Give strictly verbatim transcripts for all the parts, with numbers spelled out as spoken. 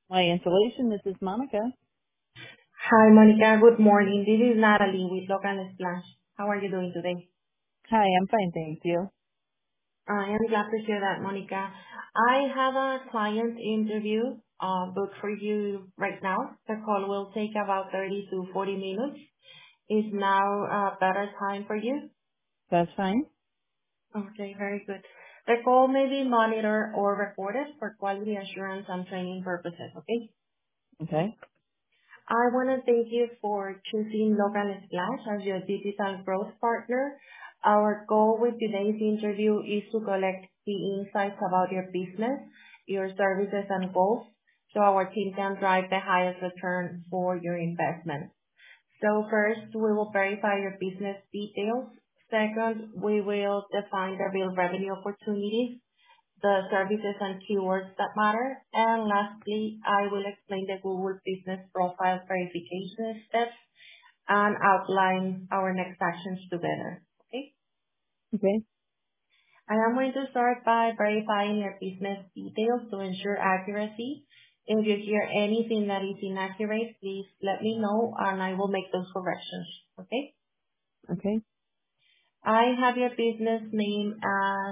My installation, this is Monica. Hi, Monica. Good morning. This is Natalie with Local Splash. How are you doing today? Hi, I'm fine, thank you. I am glad to hear that, Monica. I have a client interview uh, booked for you right now. The call will take about thirty to forty minutes. Is now a better time for you? That's fine. Okay, very good. The call may be monitored or recorded for quality assurance and training purposes, okay? Okay. I want to thank you for choosing Logan Splash as your digital growth partner. Our goal with today's interview is to collect key insights about your business, your services, and goals, so our team can drive the highest return for your investment. So first, we will verify your business details. Second, we will define the real revenue opportunities, the services and keywords that matter. And lastly, I will explain the Google Business Profile verification steps and outline our next actions together. Okay? Okay. I am going to start by verifying your business details to ensure accuracy. If you hear anything that is inaccurate, please let me know and I will make those corrections. Okay? Okay. I have your business name as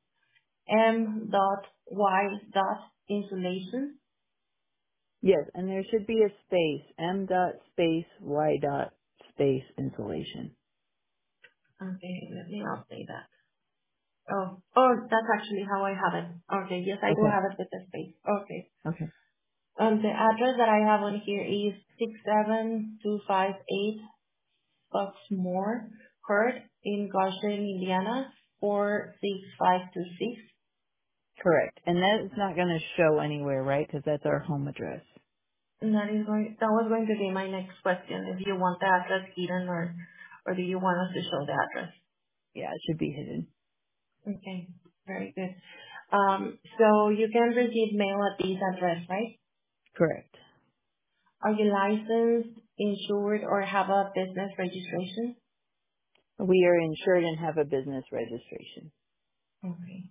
M. Y. Insulation. Yes, and there should be a space, M dot space Y dot space insulation. Okay, let me update that. Oh, oh, that's actually how I have it. Okay, yes, I do Okay. have it with the space. Okay. Okay. Um, the address that I have on here is six seven two five eight Bucksmore Court in Goshen, Indiana, four six five two six. Correct. And that is not going to show anywhere, right? Because that's our home address. And that is going, that was going to be my next question, if you want the address hidden or, or do you want us to show the address? Yeah, it should be hidden. Okay, very good. Um, so you can receive mail at this address, right? Correct. Are you licensed, insured, or have a business registration? We are insured and have a business registration. Okay.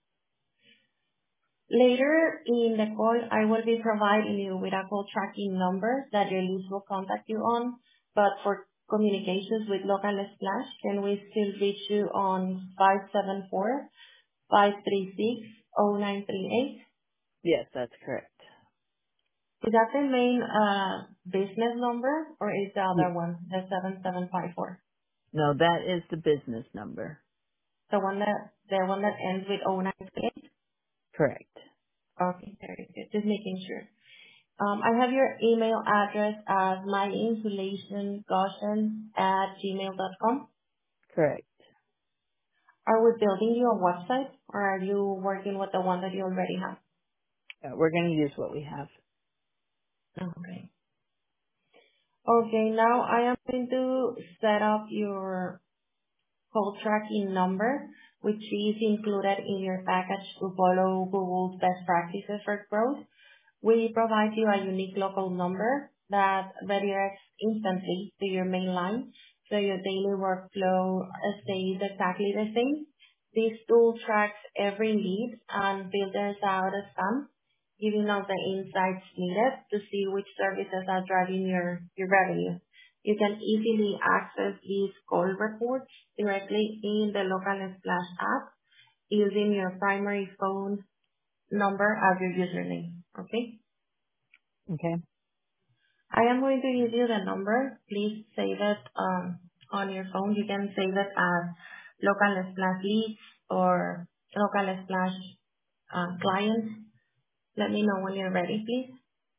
Later in the call, I will be providing you with a call tracking number that your leads will contact you on. But for communications with Local Splash, can we still reach you on five seven four, five three six, zero nine three eight? Yes, that's correct. Is that the main uh, business number or is the Y- other one, the seven seven five four? No, that is the business number. The one that the one that ends with zero nine three eight? Correct. Okay, very good. Just making sure. Um, I have your email address as myinsulationgoshen at gmail dot com. Correct. Are we building you a website or are you working with the one that you already have? Uh, we're going to use what we have. Okay. Okay, now I am going to set up your call tracking number, which is included in your package to follow Google's best practices for growth. We provide you a unique local number that redirects instantly to your main line, so your daily workflow uh, stays exactly the same. This tool tracks every lead and filters out a spam, giving us the insights needed to see which services are driving your, your revenue. You can easily access these call reports directly in the Local Splash app using your primary phone number as your username. Okay? Okay. I am going to give you the number. Please save it um, on your phone. You can save it as local splash leads or local splash um, clients. Let me know when you're ready, please.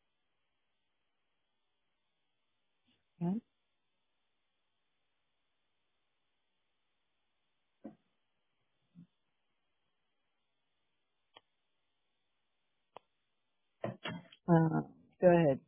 Okay. Uh, go ahead.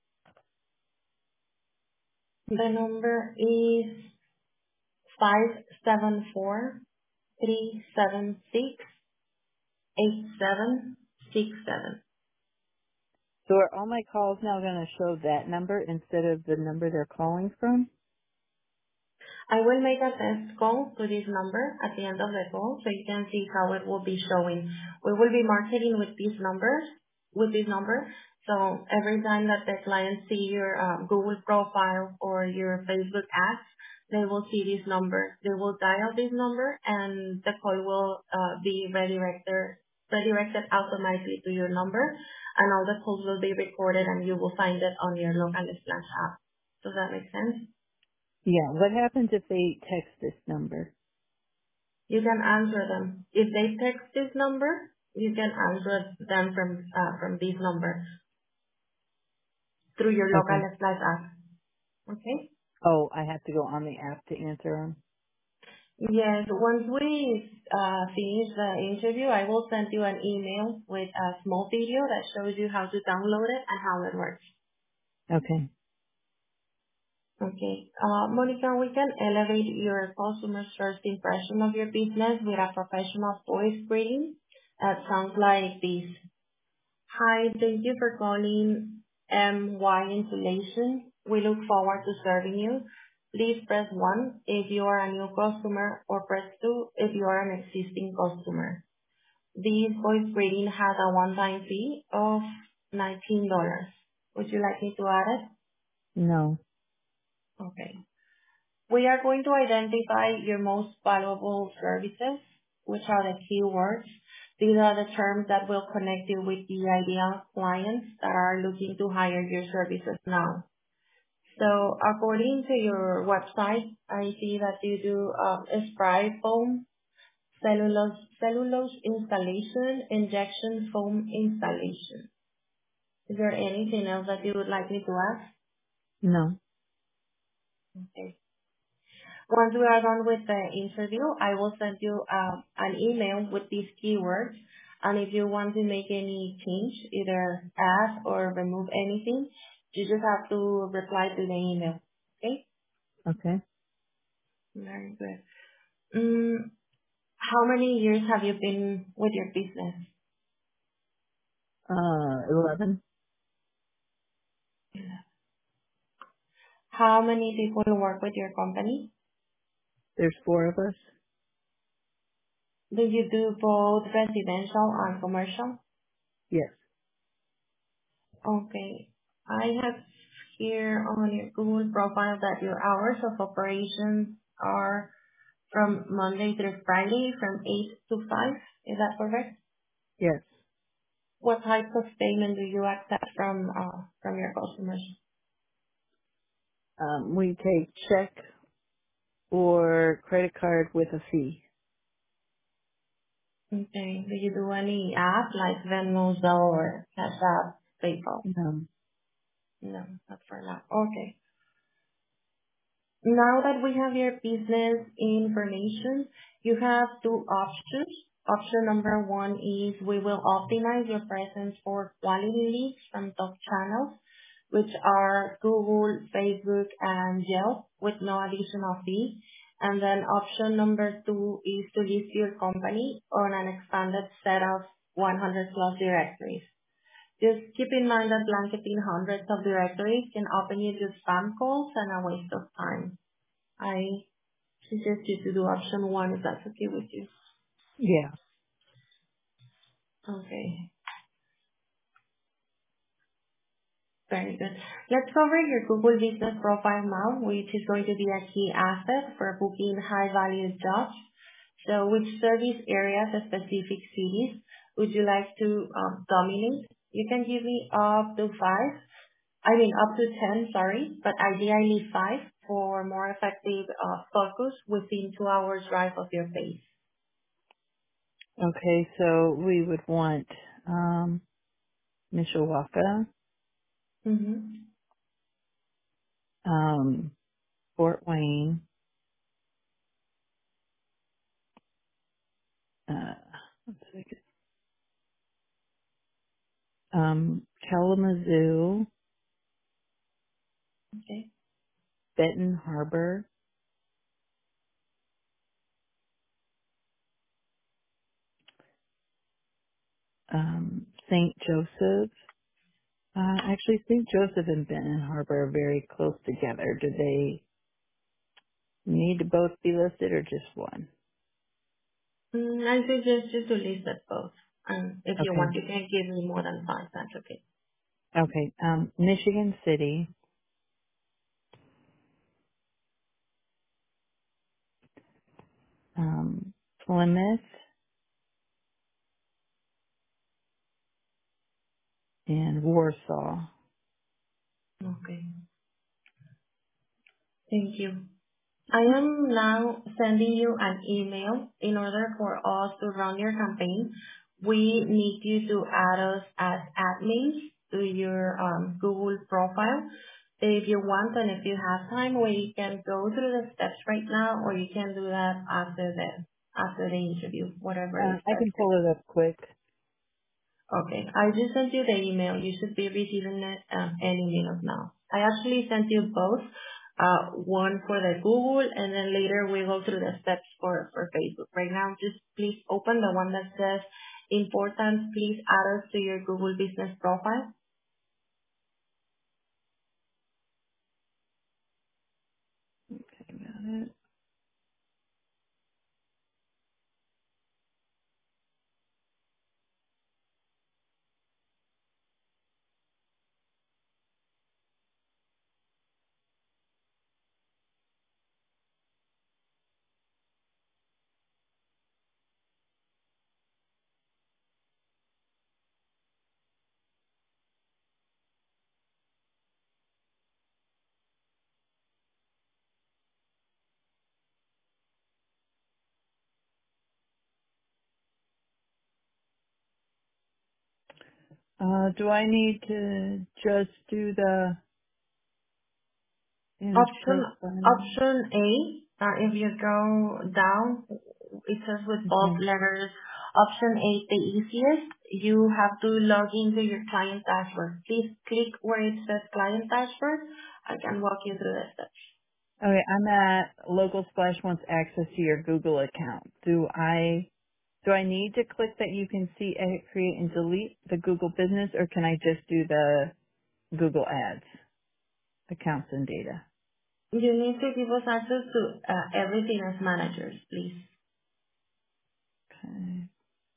The number is five seven four three seven six eight seven six seven. So are all my calls now going to show that number instead of the number they're calling from? I will make a test call to this number at the end of the call so you can see how it will be showing. We will be marketing with these numbers, with this number. So every time that the clients see your um, Google profile or your Facebook ads, they will see this number. They will dial this number, and the call will uh, be redirected redirected automatically to your number, and all the calls will be recorded, and you will find it on your local Splash app. Does that make sense? Yeah. What happens if they text this number? You can answer them. If they text this number, you can answer them from uh, from this number through your local Okay. Splash app. Okay? Oh, I have to go on the app to answer them? Yes. Once we uh, finish the interview, I will send you an email with a small video that shows you how to download it and how it works. Okay. Okay. Uh, Monica, we can elevate your customer's first impression of your business with a professional voice greeting. That sounds like this. Hi, thank you for calling M Y Insulation. We look forward to serving you. Please press one if you are a new customer, or press two if you are an existing customer. This voice greeting has a one-time fee of nineteen dollars. Would you like me to add it? No. Okay. We are going to identify your most valuable services, which are the keywords. These are the terms that will connect you with the ideal clients that are looking to hire your services now. So according to your website, I see that you do um, spray foam, cellulose, cellulose installation, injection foam installation. Is there anything else that you would like me to ask? No. Okay. Once we are done with the interview, I will send you uh, an email with these keywords. And if you want to make any change, either add or remove anything, you just have to reply to the email. Okay? Okay. Very good. Mm, how many years have you been with your business? Uh, eleven? How many people work with your company? There's four of us? Do you do both residential and commercial? Yes. Okay. I have here on your Google profile that your hours of operations are from Monday through Friday from eight to five. Is that correct? Yes. What type of payment do you accept from uh, from your customers? Um, we take check or credit card with a fee. Okay. Do you do any app like Venmo, Zelle, or Cash App, PayPal? No. No, not for now. Okay. Now that we have your business information, you have two options. Option number one is we will optimize your presence for quality leads from top channels, which are Google, Facebook, and Yelp with no additional fee. And then option number two is to list your company on an expanded set of one hundred plus directories. Just keep in mind that blanketing hundreds of directories can open you to spam calls and a waste of time. I suggest you to do option one if that's okay with you. Yeah. Okay, very good. Let's cover your Google Business Profile now, which is going to be a key asset for booking high-value jobs. So which service areas or specific cities would you like to um, dominate? You can give me up to five, I mean up to ten, sorry, but ideally five for more effective uh, focus within two hours drive of your base. Okay, so we would want, um, Mishawaka, Mm-hmm. um, Fort Wayne, uh, one second, um, Kalamazoo, Okay. Benton Harbor, um, Saint Joseph. Uh, actually, Saint Joseph and Benton Harbor are very close together. Do they need to both be listed or just one? Mm, I suggest you to list at both. Um, if you Okay. want, you can give me more than five. That's okay. Okay. Um, Michigan City, um, Plymouth, and Warsaw. Okay. Thank you. I am now sending you an email. In order for us to run your campaign, we need you to add us as admins to your um, Google profile. If you want and if you have time, we can go through the steps right now, or you can do that after the after the interview, whatever Uh, is I best can for you. pull it up quick. Okay. I just sent you the email. You should be receiving it um, any minute now. I actually sent you both, uh, one for the Google, and then later we go through the steps for, for Facebook. Right now, just please open the one that says important. Please add us to your Google business profile. Okay, got it. Uh, do I need to just do the image Option profile? option A, uh, if you go down, it says with bold Okay. letters, option A is the easiest. You have to log into your client dashboard. Please click where it says client dashboard. I can walk you through the steps. Okay, I'm at Local Splash wants access to your Google account. Do I do I need to click that you can see, edit, create, and delete the Google business, or can I just do the Google Ads accounts and data? You need to give us access to uh, everything as managers, please. Okay.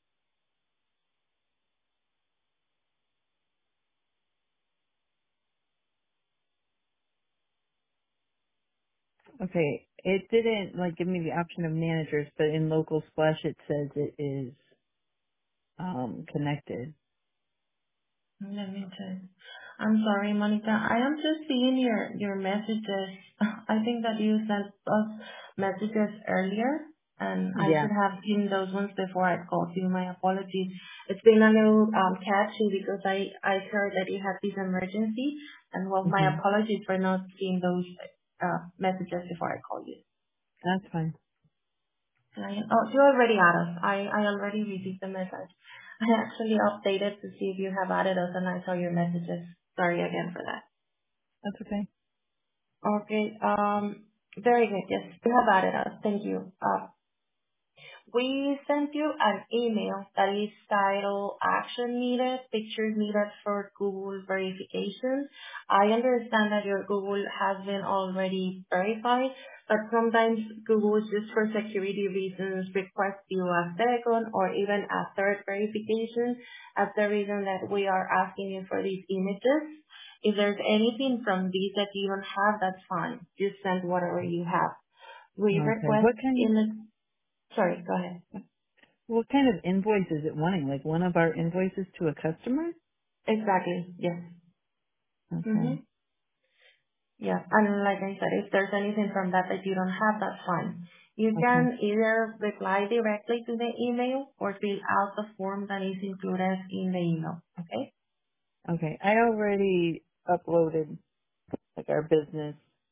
Okay. It didn't like give me the option of managers, but in Local Splash it says it is um connected. Let me check. I'm sorry, Monica. I am just seeing your your messages. I think that you sent us messages earlier, and I Yeah. should have seen those ones before I called you. My apologies. It's been a little um catchy because I I heard that you had this emergency, and well, my Mhm. apologies for not seeing those uh messages before I called you. That's fine. Right. Oh, you already added us. I, I already received the message. I actually updated to see if you have added us and I saw your messages. Sorry again for that. That's okay. Okay. Um, very good. Yes, you have added us. Thank you. Uh, We sent you an email that is titled Action Needed, Pictures Needed for Google Verification. I understand that your Google has been already verified, but sometimes Google, just for security reasons, requests you a second or even a third verification. That's the reason that we are asking you for these images. If there's anything from these that you don't have, that's fine. Just send whatever you have. We Okay. request What kind image. Sorry, go ahead. what kind of invoice is it wanting? Like one of our invoices to a customer? Exactly. Yes. Mm-hmm. Okay. Yeah. And like I said, if there's anything from that that you don't have, that's fine. You Okay. can either reply directly to the email or fill out the form that is included in the email. Okay? Okay. I already uploaded like our business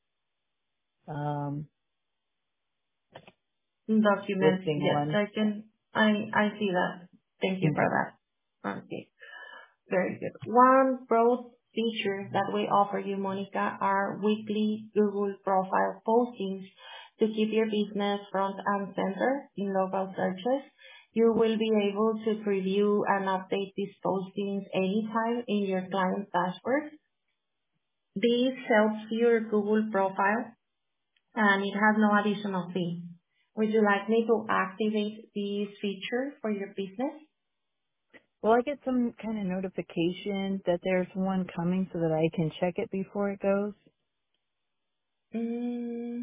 um Documents. listing Yes, one. I can. I I see that. Thank you for Okay. that. Okay. Very good. One broad feature that we offer you, Monica, are weekly Google profile postings to keep your business front and center in local searches. You will be able to preview and update these postings anytime in your client dashboard. This helps your Google profile and it has no additional fee. Would you like me to activate this feature for your business? Will I get some kind of notification that there's one coming so that I can check it before it goes? Mm,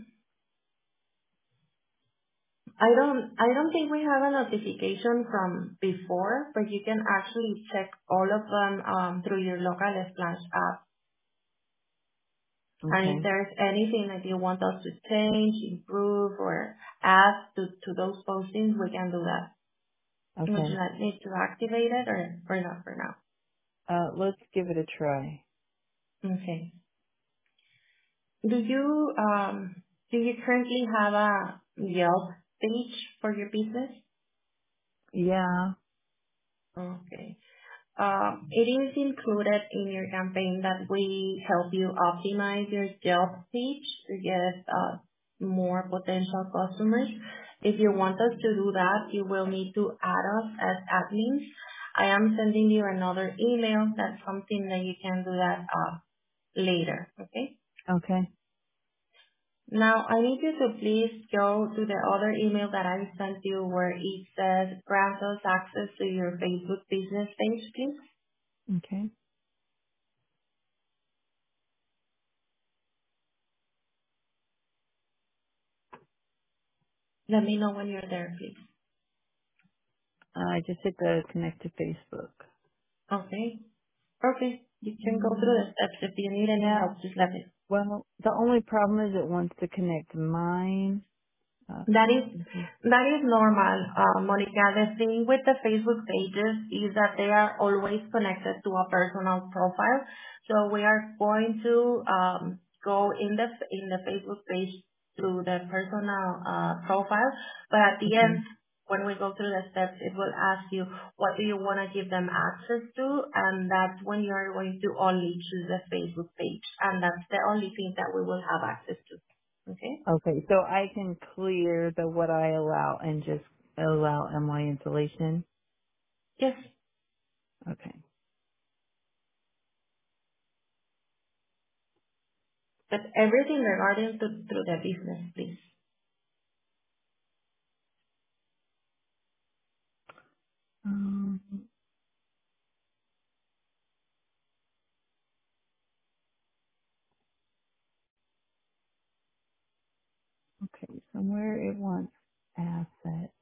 I don't I don't think we have a notification from before, but you can actually check all of them um, through your local Splash app. And if Okay. there's anything that you want us to change, improve, or add to, to those postings, we can do that. Would you Okay. like me to activate it or, or not for now? Uh, let's give it a try. Okay. Do you um do you currently have a Yelp page for your business? Yeah. Okay. Um, It is included in your campaign that we help you optimize your Yelp page to get uh, more potential customers. If you want us to do that, you will need to add us as admins. I am sending you another email. That's something that you can do that uh, later. Okay? Okay. Now, I need you to please go to the other email that I sent you where it says grant us access to your Facebook business page, please. Okay. Let me know when you're there, please. Uh, I just hit the connect to Facebook. Okay. Okay. You can go through Mm, the steps. If you need any yeah. help, just let me. Well, the only problem is it wants to connect mine. Uh, That is mhm. that is normal, uh, Monica. The thing with the Facebook pages is that they are always connected to a personal profile. So we are going to um, go in the in the Facebook page through the personal uh, profile, but at the Okay. end, when we go through the steps, it will ask you what do you want to give them access to, and that's when you are going to only choose the Facebook page, and that's the only thing that we will have access to. Okay. Okay. So I can clear the what I allow and just allow M Y installation. Yes. Okay. But everything regarding to through the business, please. Um, okay. Somewhere it wants assets.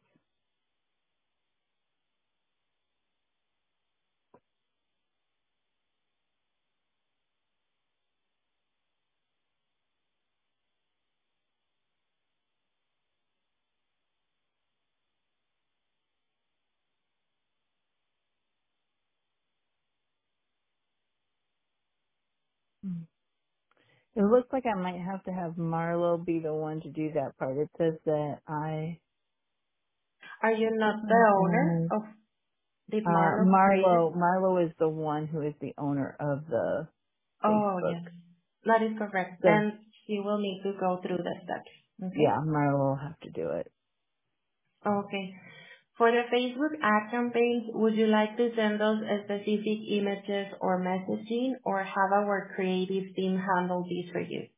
Hmm. It looks like I might have to have Marlo be the one to do that part. It says that I, Are you this not one the owner says, of, did uh, Marlo create it? Marlo, Marlo is the one who is the owner of the Oh, Facebook. yes. That is correct. So Then you will need to go through the steps. yeah, Okay? Marlo will have to do it. Okay. For the Facebook ad campaigns, would you like to send us specific images or messaging or have our creative team handle this for you?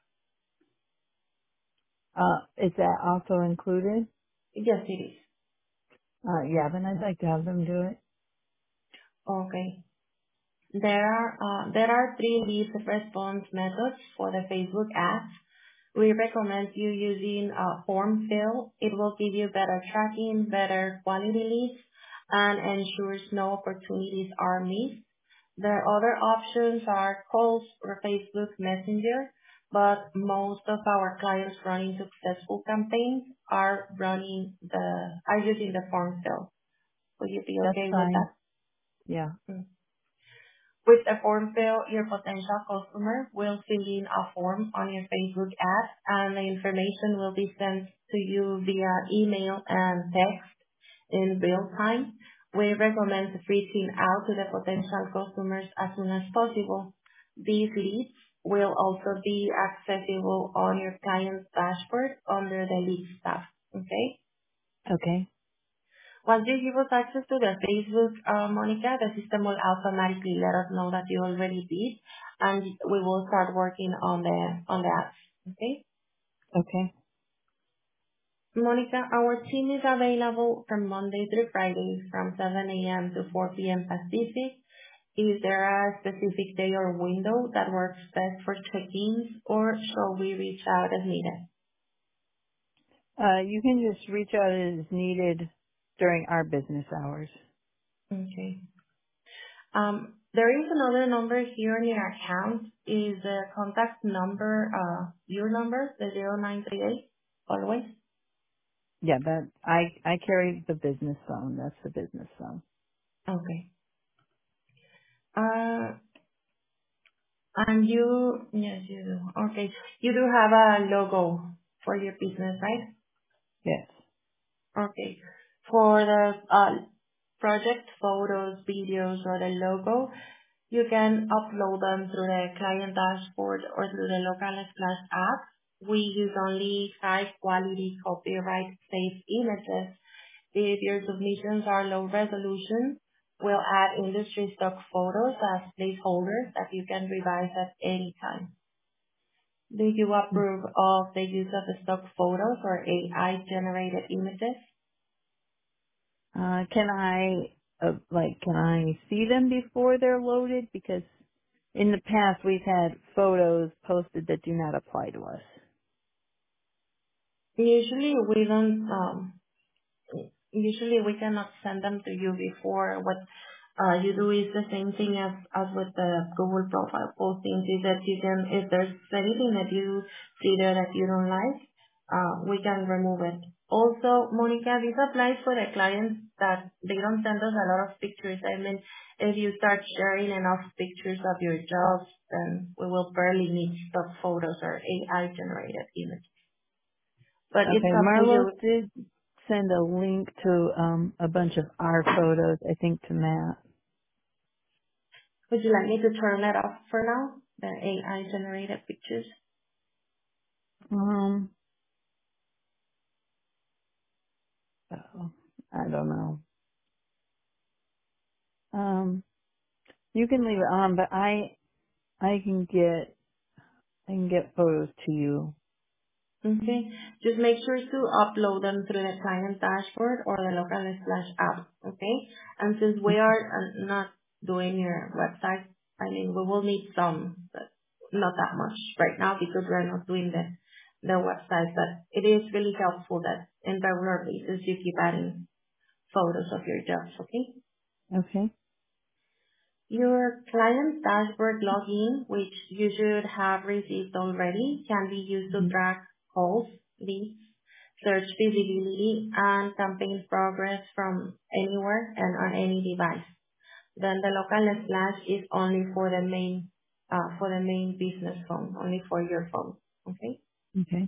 Uh, is that also included? Yes, it is. Uh, yeah, then I'd like to have them do it. Okay. There are uh, there are three lead response methods for the Facebook ads. We recommend you using a form fill. It will give you better tracking, better quality leads, and ensures no opportunities are missed. The other options are calls or Facebook Messenger, but most of our clients running successful campaigns are running the are using the form fill. Would you be That's okay with fine. that? Yeah. Mm. With the form fill, your potential customer will fill in a form on your Facebook ad, and the information will be sent to you via email and text in real time. We recommend reaching out to the potential customers as soon as possible. These leads will also be accessible on your client's dashboard under the Leads tab. Okay? Okay. Once you give us access to the Facebook, uh, Monica, the system will automatically let us know that you already did, and we will start working on the on the apps. Okay? Okay. Monica, our team is available from Monday through Friday from seven a m to four p m Pacific. Is there a specific day or window that works best for check-ins, or shall we reach out as needed? Uh, you can just reach out as needed during our business hours. Okay. Um, There is another number here in your account. Is the contact number uh your number, the zero nine three eight, always? Yeah, that I I carry the business phone. That's the business phone. Okay. Uh, And you, yes, you do. Okay. You do have a logo for your business, right? Yes. Okay. For the uh project photos, videos, or the logo, you can upload them through the client dashboard or through the local Splash app. We use only high quality copyright safe images. If your submissions are low resolution, we'll add industry stock photos as placeholders that you can revise at any time. Do you approve of the use of the stock photos or A I generated images? Uh, can I uh, like can I see them before they're loaded? Because in the past we've had photos posted that do not apply to us. Usually we don't um, Usually we cannot send them to you before. What uh, you do is the same thing as, as with the Google profile postings, is that you can, if there's anything that you see there that you don't like, uh, we can remove it. Also, Monica, this applies for the clients that they don't send us a lot of pictures. I mean, if you start sharing enough pictures of your jobs, then we will barely need stock photos or A I generated images. But it's Okay, up to Marlos you. did send a link to um a bunch of our photos, I think to Matt. Would you like me to turn that off for now? The A I generated pictures? Um, oh, I don't know. Um, you can leave it on, but I I can get I can get photos to you. Okay. Just make sure to upload them through the client dashboard or the local Splash app. Okay. And since we are uh, not doing your website, I mean, we will need some, but not that much right now because we're not doing the the website. But it is really helpful that in regular basis you keep adding photos of your jobs. Okay. Okay. Your client dashboard login, which you should have received already, can be used to hmm track calls, leads, search visibility, and campaign progress from anywhere and on any device. Then the local slash is only for the main, uh, for the main business phone, only for your phone. Okay? Okay.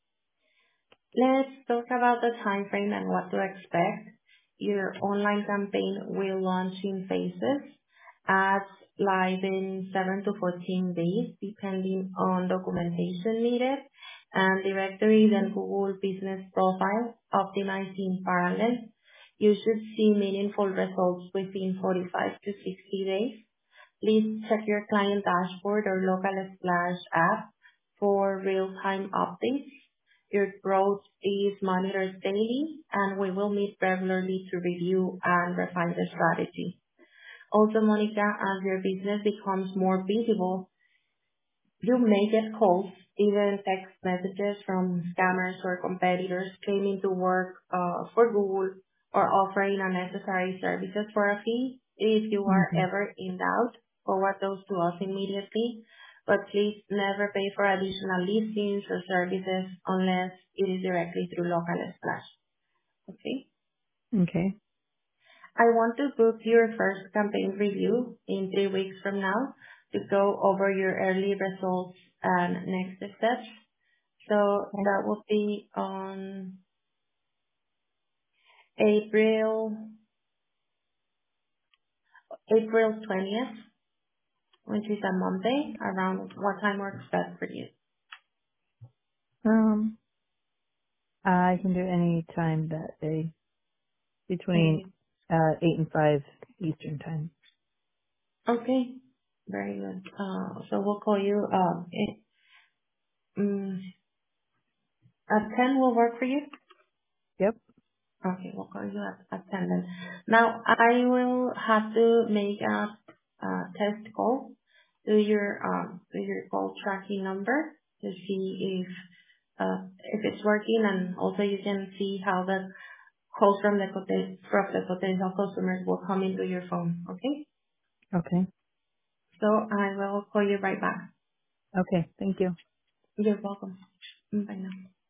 Let's talk about the time frame and what to expect. Your online campaign will launch in phases, ads live in seven to fourteen days, depending on documentation needed, and directories and Google Business Profile optimized in parallel. You should see meaningful results within forty-five to sixty days. Please check your client dashboard or local Splash app for real-time updates. Your growth is monitored daily, and we will meet regularly to review and refine the strategy. Also, Monica, as your business becomes more visible, you may get calls, even text messages from scammers or competitors claiming to work uh, for Google or offering unnecessary services for a fee. If you are Okay. ever in doubt, forward those to us immediately. But please never pay for additional listings or services unless it is directly through local splash. Okay? Okay. I want to book your first campaign review in three weeks from now to go over your early results and next steps. So Okay. that will be on April April twentieth, which is a Monday. Around what time works best for you? Um, I can do any time that day between Maybe. uh eight and five Eastern time. Okay. Very good. Uh, so we'll call you um, it, um at ten will work for you? Yep. Okay, we'll call you as attendant. Now, I will have to make a uh, test call to your um to your call tracking number to see if uh if it's working, and also you can see how the calls from the poten- from the potential customers will come into your phone. Okay? Okay. So I will call you right back. Okay. Thank you. You're welcome. Bye now.